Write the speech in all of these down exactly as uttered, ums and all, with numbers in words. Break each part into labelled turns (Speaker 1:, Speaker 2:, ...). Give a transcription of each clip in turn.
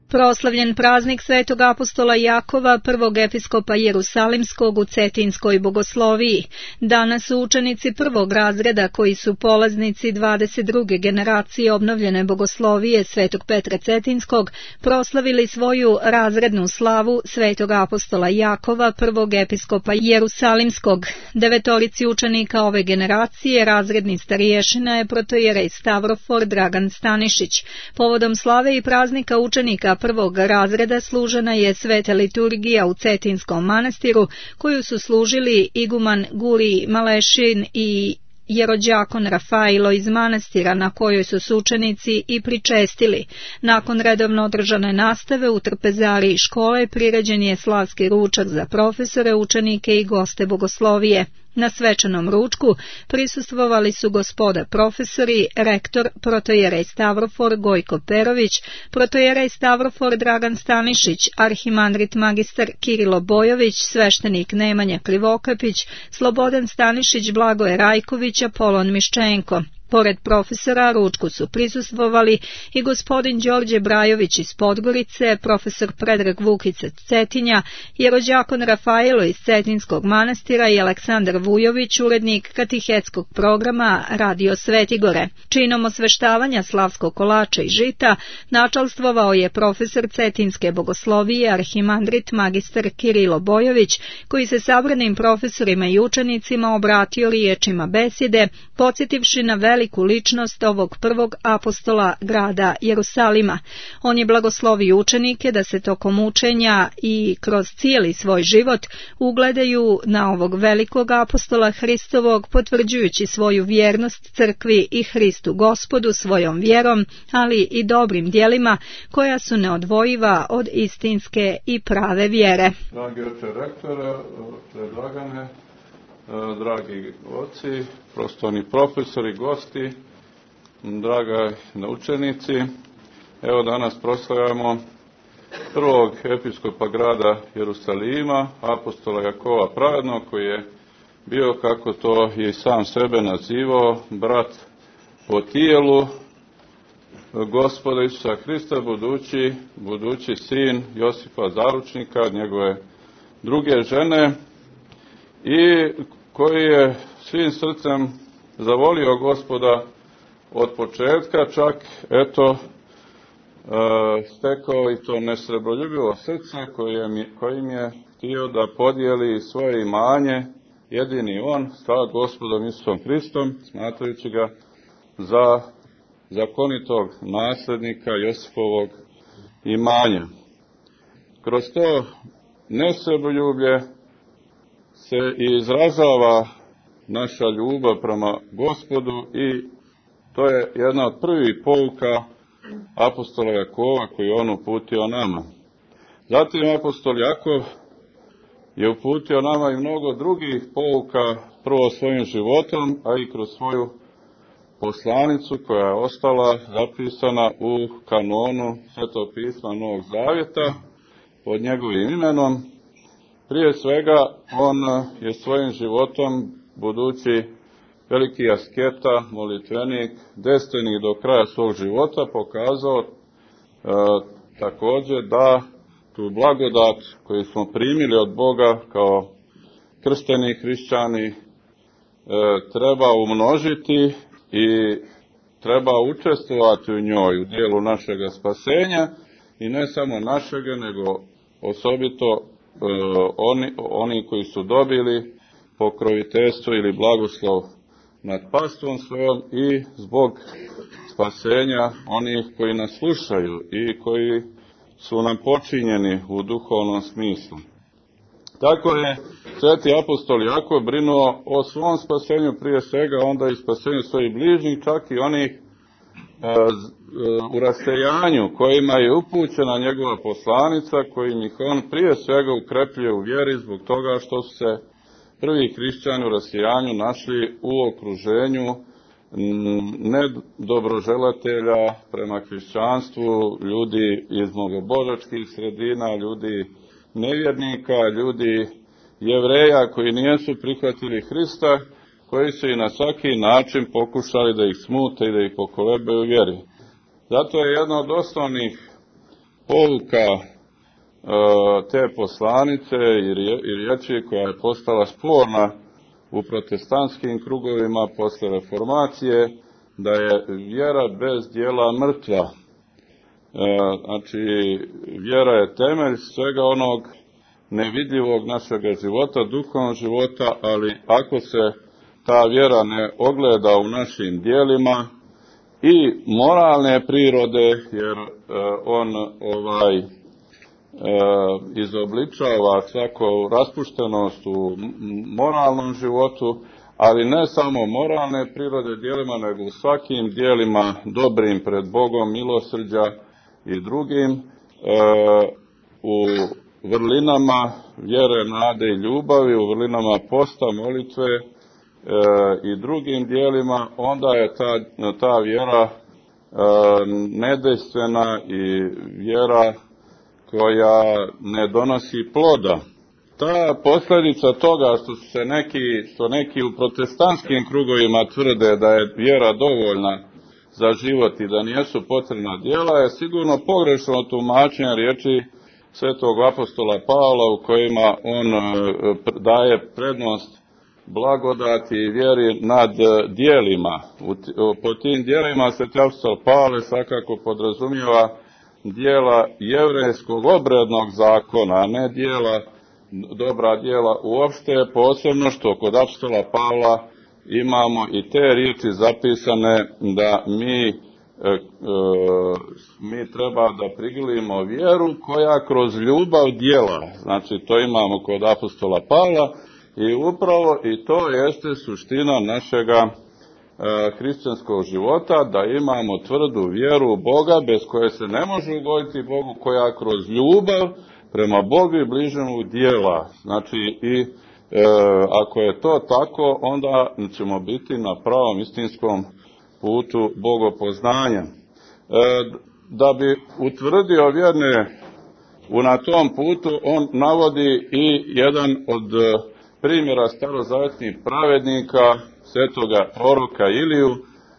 Speaker 1: Proslavljen praznik svetog apostola Jakova, prvog episkopa Jerusalimskog u Cetinskoj bogosloviji. Danas su učenici prvog razreda koji su polaznici dvadeset druge generacije obnovljene bogoslovije svetog Petra Cetinskog proslavili svoju razrednu slavu svetog apostola Jakova, prvog episkopa Jerusalimskog. Devetorici učenika ove generacije razredni starješina je protojerej Stavrofor Dragan Stanišić. Povodom slave i praznika učenika prvog razreda služena je sveta liturgija u Cetinskom manastiru, koju su služili iguman Guri Malešin i jerođakon Rafailo iz manastira, na kojoj su učenici i pričestili. Nakon redovno održane nastave u trpezariji škole priređen je slavski ručak za profesore, učenike i goste bogoslovije. Na svečanom ručku prisustvovali su gospoda profesori, rektor protojerej Stavrofor Gojko Perović, protojerej Stavrofor Dragan Stanišić, arhimandrit magistar Kirilo Bojović, sveštenik Nemanja Krivokapić, Slobodan Stanišić, Blagoje Rajković, Apolon Miščenko. Pored profesora ručku su prisustvovali i gospodin Đorđe Brajović iz Podgorice, profesor Predrag Vukica Cetinja, jerođakon Rafailo iz Cetinskog manastira i Aleksandar Vujović, urednik katehetskog programa Radio Svetigore. Činom osveštavanja slavskog kolača i žita načalstvovao je profesor Cetinske bogoslovije arhimandrit magistar Kirilo Bojović, koji se sabranim profesorima i učenicima obratio riječima besjede, podsjetivši na veliku ličnost ovog prvog apostola grada Jerusalima. On je blagoslovio učenike da se tokom učenja i kroz cijeli svoj život ugledaju na ovog velikog apostola Hristovog, potvrđujući svoju vjernost crkvi i Hristu Gospodu svojom vjerom, ali i dobrim djelima koja su neodvojiva od istinske i prave vjere.
Speaker 2: Dragi oče rektore, predlagane, dragi oci, prostorni profesori, gosti, draga učenici, evo danas proslavljamo prvog episkopa grada Jerusalima, apostola Jakova Pravednog, koji je bio, kako to je i sam sebe nazivao, brat po tijelu Gospoda Isusa Hrista, budući, budući sin Josipa Zaručnika, njegove druge žene, i koji je svim srcem zavolio Gospoda od početka, čak eto stekao i to nesrebroljubivo srce kojim je htio da podijeli svoje imanje, jedini on, sa Gospodom Isusom Hristom, smatrajući ga za zakonitog nasljednika Josipovog imanja. Kroz to nesrebroljublje se i izražava naša ljubav prema Gospodu i to je jedna od prvih pouka apostola Jakova koji on uputio nama. Zatim apostol Jakov je uputio nama i mnogo drugih pouka, prvo svojim životom, a i kroz svoju poslanicu koja je ostala zapisana u kanonu Svetog pisma Novog Zavjeta pod njegovim imenom. Prije svega, on je svojim životom, budući veliki asketa, molitvenik, destinik do kraja svog života, pokazao e, također da tu blagodat koju smo primili od Boga kao kršteni hrišćani e, treba umnožiti i treba učestvovati u njoj, u dijelu našega spasenja, i ne samo našega, nego osobito Oni, oni koji su dobili pokroviteljstvo ili blagoslov nad pastvom svojom i zbog spasenja onih koji nas slušaju i koji su nam počinjeni u duhovnom smislu. Tako je sveti apostol Jakov brinuo o svom spasenju prije svega, onda i spasenju svojih bližnjih, čak i onih u rasejanju kojima je upućena njegova poslanica, kojim ih on prije svega ukrepljuje u vjeri zbog toga što su se prvi hrišćani u rasejanju našli u okruženju nedobroželatelja prema hrišćanstvu, ljudi iz mnogobožačkih sredina, ljudi nevjernika, ljudi Jevreja koji nisu prihvatili Hrista, koji su i na svaki način pokušali da ih smute i da ih pokolebaju u vjeri. Zato je jedna od osnovnih pouka te poslanice i riječi koja je postala sporna u protestantskim krugovima posle reformacije, da je vjera bez djela mrtva. Znači, vjera je temelj svega onog nevidljivog našega života, duhovnog života, ali ako se ta vjera ne ogleda u našim djelima i moralne prirode, jer on ovaj izobličava svaku raspuštenost u moralnom životu, ali ne samo moralne prirode djelima, nego u svakim djelima dobrim pred Bogom, milosrđa i drugim, u vrlinama vjere, nade i ljubavi, u vrlinama posta, molitve i drugim djelima, onda je ta, ta vjera nedejstvena i vjera koja ne donosi ploda. Ta posljedica toga što su se neki, što neki u protestantskim krugovima tvrde da je vjera dovoljna za život i da nijesu potrebna djela, je sigurno pogrešno tumačenje riječi svetog apostola Pavla, u kojima on daje prednost blagodati i vjeri nad djelima. Po tim djelima sveti apostol Pavle svakako podrazumijeva djela jevrejskog obrednog zakona, a ne djela, dobra djela uopšte, posebno što kod apostola Pavla imamo i te riječi zapisane da mi, e, e, mi treba da prigrlimo vjeru koja kroz ljubav djela. Znači, to imamo kod apostola Pavla i upravo i to jeste suština našega hrišćanskog života, da imamo tvrdu vjeru u Boga, bez koje se ne može ugoditi Bogu, koja kroz ljubav prema Bogu i bližnjemu djela. Znači, i e, ako je to tako, onda ćemo biti na pravom istinskom putu bogopoznanja. E, da bi utvrdio vjerne u na tom putu, on navodi i jedan od primjera starozavetnih pravednika, svetoga proroka Iliju,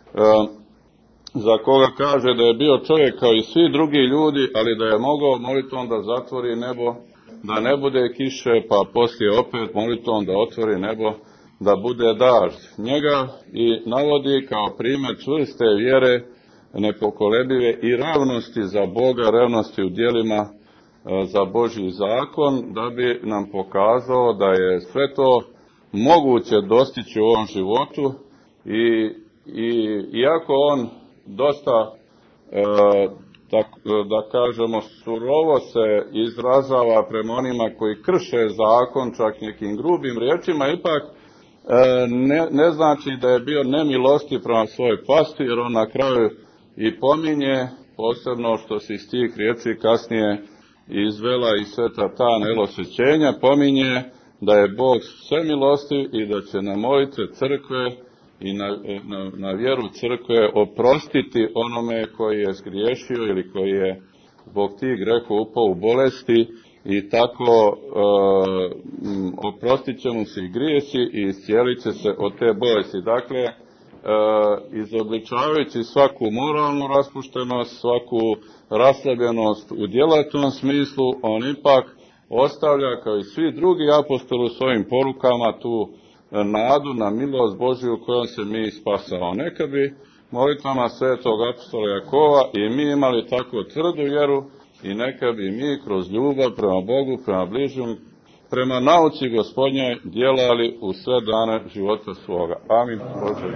Speaker 2: za koga kaže da je bio čovjek kao i svi drugi ljudi, ali da je mogao molitvom da zatvori nebo, da ne bude kiše, pa poslije opet molitvom da otvori nebo, da bude dažd. Njega i navodi kao primjer čvrste vjere, nepokolebljive i revnosti za Boga, revnosti u djelima za Božji zakon, da bi nam pokazao da je sve to moguće dostići u ovom životu i, i iako on dosta, e, da, da kažemo, surovo se izražava prema onima koji krše zakon, čak nekim grubim riječima, ipak e, ne, ne znači da je bio nemilostiv prema svojoj pasti, jer on na kraju i pominje, posebno što se iz tih riječi kasnije izvela i sveta ta nelosvećenja, pominje da je Bog sve milostiv i da će na molitve crkve i na, na, na vjeru crkve oprostiti onome koji je zgriješio ili koji je zbog tih grehova upao u bolesti i tako e, oprostit će mu se i grijesi i iscijelit će se od te bolesti. Dakle, e, izobličavajući svaku moralnu raspuštenost, svaku raslabljenost u djelatnom smislu, on ipak ostavlja, kao i svi drugi apostoli u svojim porukama, tu nadu na milost Božju kojom se mi spasamo. Neka bi molitvama svetog apostola Jakova i mi imali tako tvrdu vjeru i neka bi mi kroz ljubav prema Bogu, prema bližnjemu, prema nauci Gospodnje djelali u sve dane života svoga. Amin. Bože.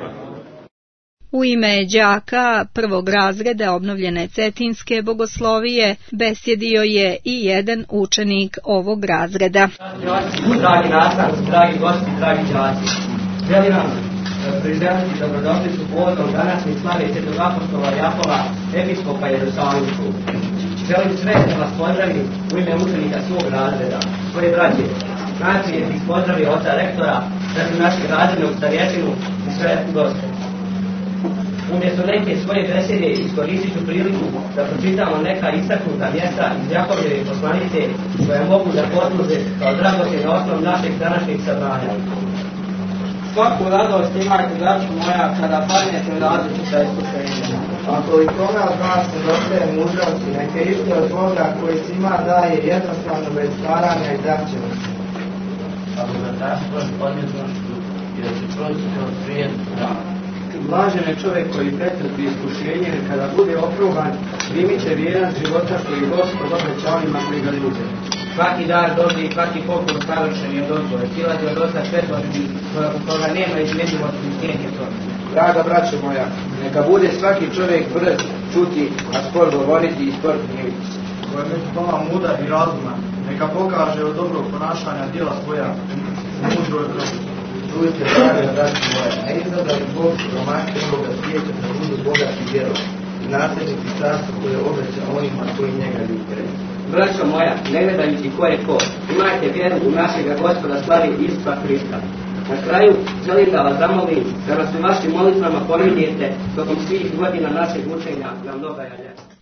Speaker 1: U ime đaka prvog razreda obnovljene Cetinske bogoslovije besjedio je i jedan učenik ovog razreda.
Speaker 3: Dragi nastavnici, dragi gosti, dragi đaci, želim vam priželjeti dobrodošlicu povodom današnje slave svetog apostola Jakova, episkopa Jerusalimskog. Želim sve da vas pozdravim u ime učenika svog razreda, svoje braće. Najprije bih pozdravio oca rektora, zatim našeg razrednog starješinu i sve goste. Umjesto neke svoje besede iskoristit ću priliku da pročitamo neka istaknuta mjesta iz Jakovljeve poslanice koje mogu da posluže kao dragocjen osnov našeg današnjeg sabranja. Svaku radost imajte, braćo moja, kada padnete u različita iskušenja.
Speaker 4: Ako i koga od vas nedostaje mudrosti, neka ide od Boga koji svima daje jednostavno bez stvaranja i zahtjevanosti.
Speaker 5: A bogatarstvo je podmjetnošću, jer se proći od svijetu strana.
Speaker 3: Blažen je čovjek koji pretrpi iskušenje, jer kada bude oprugan, primit će vjeran života koji Gospod obeća onima koji ga ljube. Svaki dar dobri i svaki poklon savršen je od Ozgore, silazi od Oca Svetosti, koga nema izmeđuvosti i snijeg je to.
Speaker 4: Draga braćo moja, neka bude svaki čovjek brz čuti, a spor govoriti i spor knjiviti.
Speaker 6: Ko je među vama mudar i razuman, neka pokaže od dobrog ponašanja djela svoja mudro je protiv.
Speaker 4: Čujte, draga braćo moja, ne izadali Bog siromaške ovoga svijeta da budu bogati djelom i nasljednici carstva koje obeća onima koji njega ljube.
Speaker 3: Braćo moja, ne gledajući ko je ko, imajte vjeru u našega Gospoda slavi Isusa Hrista. Na kraju želim da vas zamolim da nas u vašim molitvama pominjete tokom svih godina našeg učenja na mnoga ljeta.